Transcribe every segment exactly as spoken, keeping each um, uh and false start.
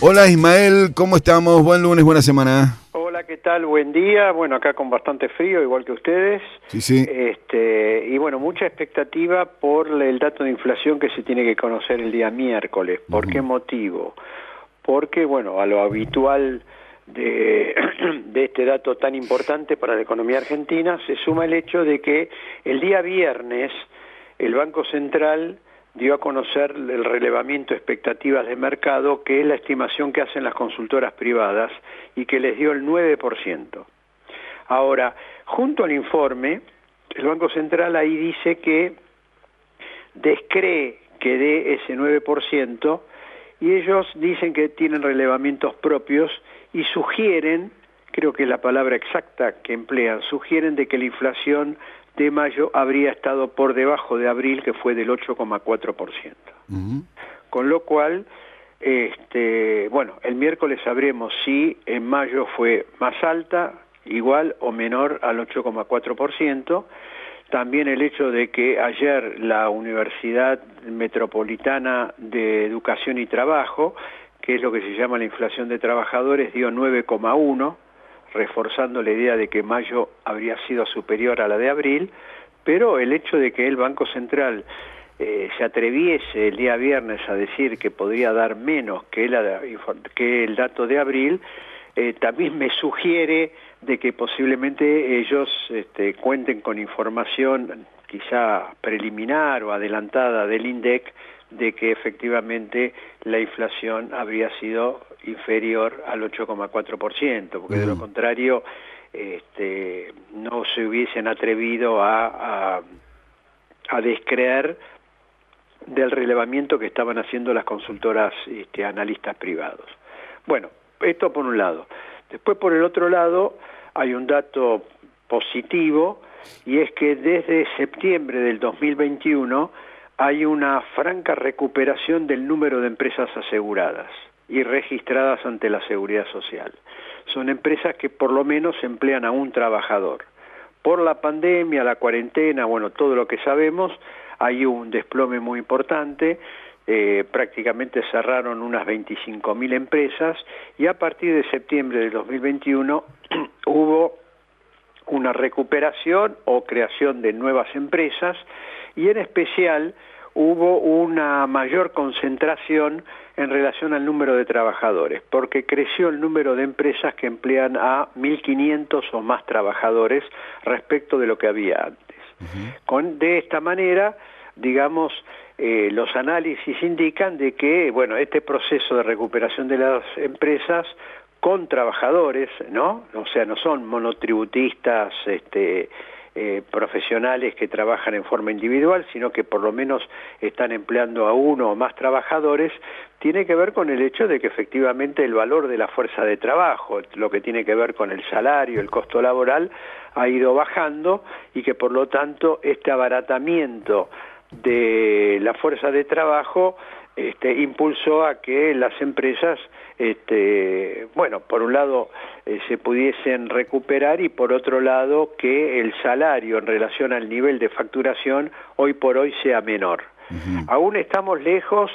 Hola Ismael, ¿cómo estamos? Buen lunes, buena semana. Hola, ¿qué tal? Buen día. Bueno, acá con bastante frío, igual que ustedes. Sí, sí. Este, y bueno, mucha expectativa por el dato de inflación que se tiene que conocer el día miércoles. ¿Por uh-huh. qué motivo? Porque, bueno, a lo habitual de, de este dato tan importante para la economía argentina, se suma el hecho de que el día viernes el Banco Central dio a conocer el relevamiento de expectativas de mercado, que es la estimación que hacen las consultoras privadas, y que les dio el nueve por ciento. Ahora, junto al informe, el Banco Central ahí dice que descree que dé ese nueve por ciento, y ellos dicen que tienen relevamientos propios y sugieren, creo que es la palabra exacta que emplean, sugieren de que la inflación de mayo habría estado por debajo de abril, que fue del ocho coma cuatro por ciento. Uh-huh. Con lo cual, este, bueno, el miércoles sabremos si en mayo fue más alta, igual o menor al ocho coma cuatro por ciento. También el hecho de que ayer la Universidad Metropolitana de Educación y Trabajo, que es lo que se llama la inflación de trabajadores, dio nueve coma uno, reforzando la idea de que mayo habría sido superior a la de abril, pero el hecho de que el Banco Central eh, se atreviese el día viernes a decir que podría dar menos que, la, que el dato de abril, eh, también me sugiere de que posiblemente ellos este, cuenten con información quizá preliminar o adelantada del INDEC de que efectivamente la inflación habría sido inferior al ocho coma cuatro por ciento, porque mm. de lo contrario este, no se hubiesen atrevido a, a, a descreer del relevamiento que estaban haciendo las consultoras este, analistas privados. Bueno, esto por un lado. Después, por el otro lado, hay un dato positivo, y es que desde septiembre del dos mil veintiuno hay una franca recuperación del número de empresas aseguradas y registradas ante la Seguridad Social. Son empresas que por lo menos emplean a un trabajador. Por la pandemia, la cuarentena, bueno, todo lo que sabemos, hay un desplome muy importante, eh, prácticamente cerraron unas veinticinco mil empresas, y a partir de septiembre del dos mil veintiuno hubo una recuperación o creación de nuevas empresas, y en especial hubo una mayor concentración en relación al número de trabajadores, porque creció el número de empresas que emplean a mil quinientos o más trabajadores respecto de lo que había antes. Uh-huh. Con, de esta manera, digamos, eh, los análisis indican de que, bueno, este proceso de recuperación de las empresas con trabajadores, ¿no? O sea, no son monotributistas, este, eh, profesionales que trabajan en forma individual, sino que por lo menos están empleando a uno o más trabajadores, tiene que ver con el hecho de que efectivamente el valor de la fuerza de trabajo, lo que tiene que ver con el salario, el costo laboral, ha ido bajando, y que por lo tanto este abaratamiento de la fuerza de trabajo Este, impulsó a que las empresas, este, bueno, por un lado eh, se pudiesen recuperar, y por otro lado que el salario en relación al nivel de facturación hoy por hoy sea menor. Uh-huh. Aún estamos lejos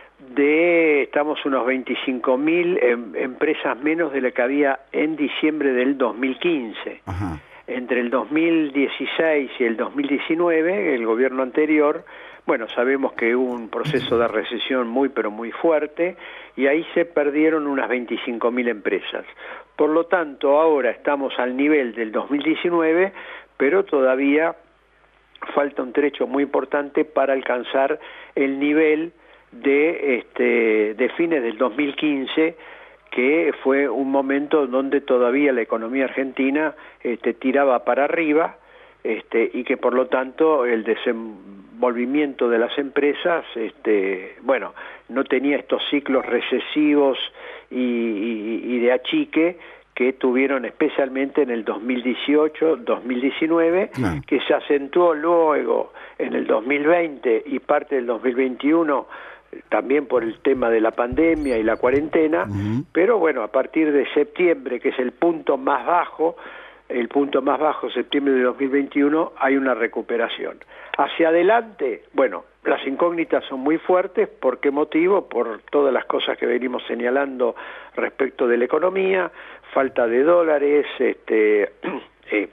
de, estamos unos veinticinco mil em, empresas menos de lo que había en diciembre del dos mil quince. Uh-huh. Entre el dos mil dieciséis y el dos mil diecinueve, el gobierno anterior, bueno, sabemos que hubo un proceso de recesión muy pero muy fuerte, y ahí se perdieron unas veinticinco mil empresas. Por lo tanto, ahora estamos al nivel del dos mil diecinueve, pero todavía falta un trecho muy importante para alcanzar el nivel de, este, de fines del dos mil quince, que fue un momento donde todavía la economía argentina este, tiraba para arriba, este, y que por lo tanto el desenvolvimiento de las empresas, este, bueno, no tenía estos ciclos recesivos y, y, y de achique que tuvieron especialmente en el dos mil dieciocho, dos mil diecinueve, no. que se acentuó luego en el dos mil veinte y parte del dos mil veintiuno, también por el tema de la pandemia y la cuarentena, uh-huh. pero bueno, a partir de septiembre, que es el punto más bajo, el punto más bajo, septiembre de dos mil veintiuno, hay una recuperación. Hacia adelante, bueno, las incógnitas son muy fuertes. ¿Por qué motivo? Por todas las cosas que venimos señalando respecto de la economía, falta de dólares, este, eh,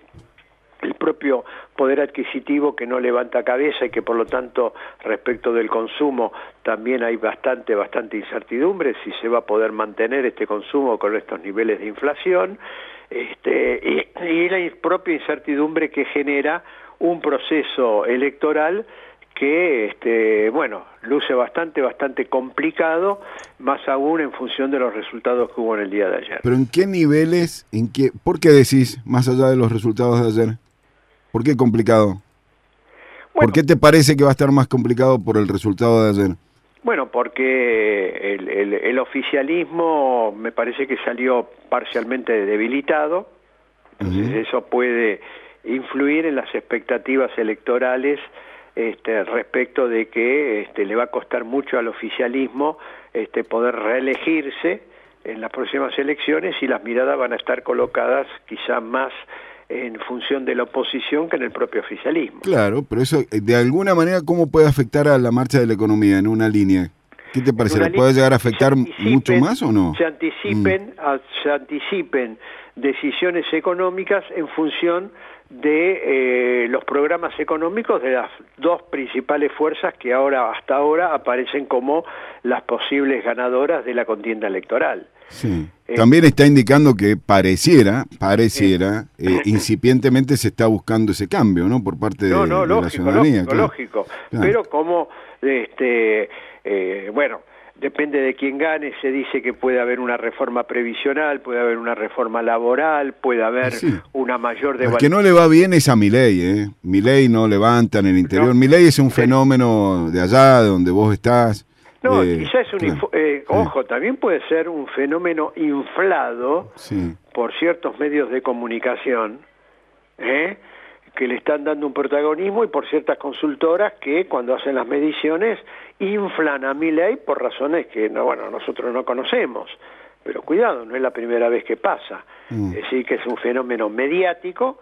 el propio poder adquisitivo que no levanta cabeza y que por lo tanto respecto del consumo también hay bastante, bastante incertidumbre si se va a poder mantener este consumo con estos niveles de inflación, este, y, y la propia incertidumbre que genera un proceso electoral que, este, bueno, luce bastante, bastante complicado, más aún en función de los resultados que hubo en el día de ayer. Pero ¿en qué niveles, en qué, por qué decís, más allá de los resultados de ayer? ¿Por qué complicado? Bueno, ¿por qué te parece que va a estar más complicado por el resultado de ayer? Bueno, porque el, el, el oficialismo me parece que salió parcialmente debilitado, entonces uh-huh. eso puede influir en las expectativas electorales este, respecto de que este, le va a costar mucho al oficialismo este, poder reelegirse en las próximas elecciones y las miradas van a estar colocadas quizá más en función de la oposición que en el propio oficialismo. Claro, pero eso, de alguna manera, ¿cómo puede afectar a la marcha de la economía en una línea? ¿Qué te parece? ¿Puede llegar a afectar mucho más o no? Se anticipen, mm. a, se anticipen decisiones económicas en función de eh, los programas económicos de las dos principales fuerzas que ahora hasta ahora aparecen como las posibles ganadoras de la contienda electoral. Sí. Eh, También está indicando que pareciera, pareciera, eh, eh, incipientemente se está buscando ese cambio, ¿no? Por parte de, no, no, de lógico, la ciudadanía. Lógico, claro. lógico. Claro. Pero como, este, eh, bueno, depende de quién gane, se dice que puede haber una reforma previsional, puede haber una reforma laboral, puede haber sí. una mayor devaluación. El que no le va bien es a Milei, ¿eh? Milei no levanta en el interior. No, Milei es un fenómeno de allá, de donde vos estás. No, eh, quizás es un, claro, eh, ojo, sí. también puede ser un fenómeno inflado sí. por ciertos medios de comunicación, ¿eh? que le están dando un protagonismo y por ciertas consultoras que cuando hacen las mediciones inflan a Milei por razones que no, bueno, nosotros no conocemos. Pero cuidado, no es la primera vez que pasa. Mm. Es decir, que es un fenómeno mediático,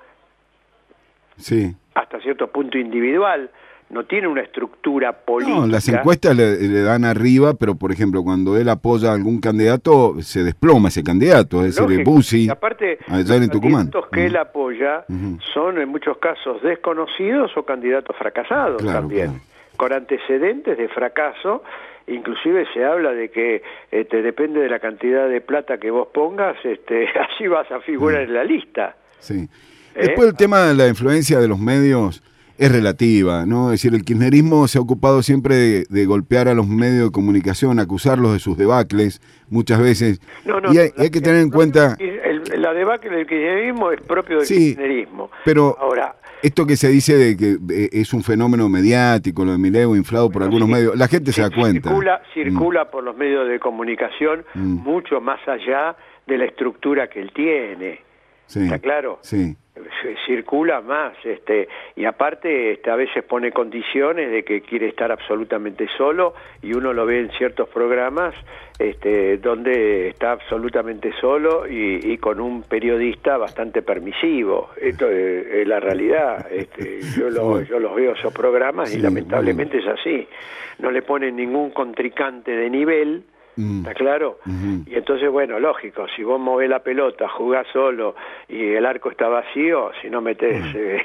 sí. hasta cierto punto individual. No tiene una estructura política. No, las encuestas le, le dan arriba, pero por ejemplo, cuando él apoya a algún candidato, se desploma ese candidato, es decir, Bussi, aparte, allá en Tucumán. Los candidatos que uh-huh. él apoya uh-huh. son en muchos casos desconocidos o candidatos fracasados claro, también, claro. con antecedentes de fracaso. Inclusive se habla de que este, depende de la cantidad de plata que vos pongas, este, así vas a figurar uh-huh. en la lista. Sí. ¿Eh? Después el tema de la influencia de los medios es relativa, ¿no? Es decir, el kirchnerismo se ha ocupado siempre de, de golpear a los medios de comunicación, acusarlos de sus debacles, muchas veces. No, no, y hay, la, hay que tener en cuenta... El, la debacle del kirchnerismo es propio del sí, kirchnerismo. Pero ahora, esto que se dice de que es un fenómeno mediático, lo de Milei inflado por algunos sí, medios, la gente sí, se da cuenta. Circula, circula mm. por los medios de comunicación mm. mucho más allá de la estructura que él tiene. Sí, ¿está claro? Sí. Circula más, este, y aparte este, a veces pone condiciones de que quiere estar absolutamente solo y uno lo ve en ciertos programas este, donde está absolutamente solo y, y con un periodista bastante permisivo. Esto es, es la realidad. Este, yo, lo, yo los veo esos programas sí, y lamentablemente bueno. es así. No le ponen ningún contrincante de nivel. ¿Está claro? Uh-huh. Y entonces, bueno, lógico, si vos movés la pelota, jugás solo y el arco está vacío, si no metés uh-huh. eh,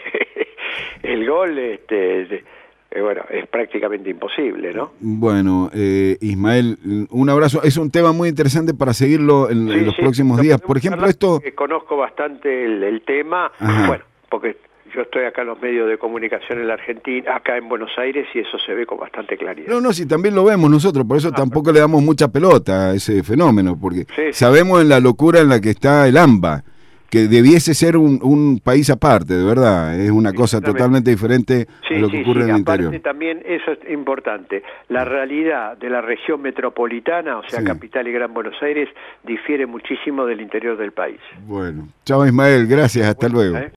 el gol, este, eh, bueno, es prácticamente imposible, ¿no? Bueno, eh, Ismael, un abrazo. Es un tema muy interesante para seguirlo en, sí, en los sí, próximos días. Por ejemplo, esto... Conozco bastante el, el tema, Ajá. bueno, porque... Yo estoy acá en los medios de comunicación en la Argentina, acá en Buenos Aires, y eso se ve con bastante claridad. No, no, sí, también lo vemos nosotros, por eso ah, tampoco pero... le damos mucha pelota a ese fenómeno, porque sí, sabemos sí. en la locura en la que está el AMBA, que debiese ser un, un país aparte, de verdad, es una cosa totalmente diferente sí, a lo que sí, ocurre sí, en el aparte interior. También eso es importante, la realidad de la región metropolitana, o sea, sí. Capital y Gran Buenos Aires, difiere muchísimo del interior del país. Bueno, chao Ismael, gracias, hasta bueno, luego. ¿eh?